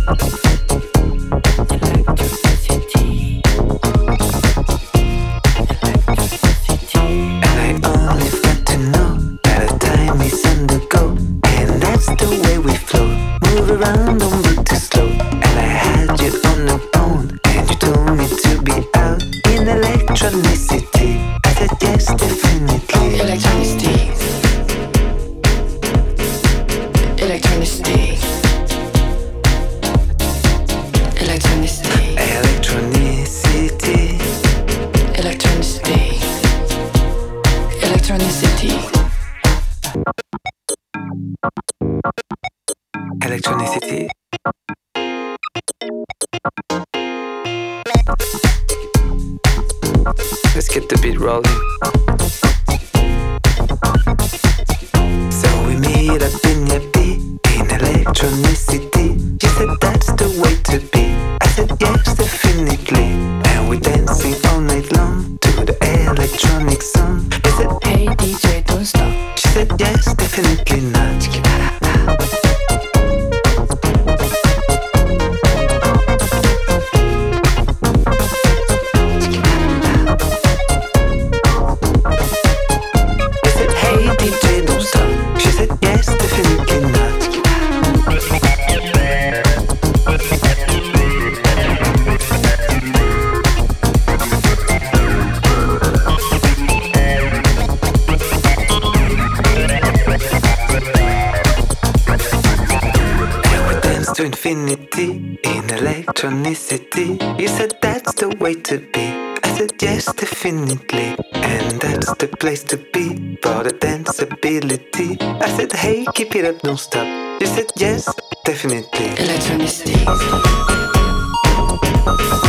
Electronicity. Let's get the beat rolling. So we meet up in your beat in electronicity. She said that's the way to be. I said yes, definitely. And we dancing all night long to the electronic song. He said hey DJ, don't stop. She said yes, definitely not. To infinity in electronicity. You said that's the way to be. I said yes, definitely. And that's the place to be for the danceability. I said hey, keep it up, don't stop. You said yes, definitely. Electronicity.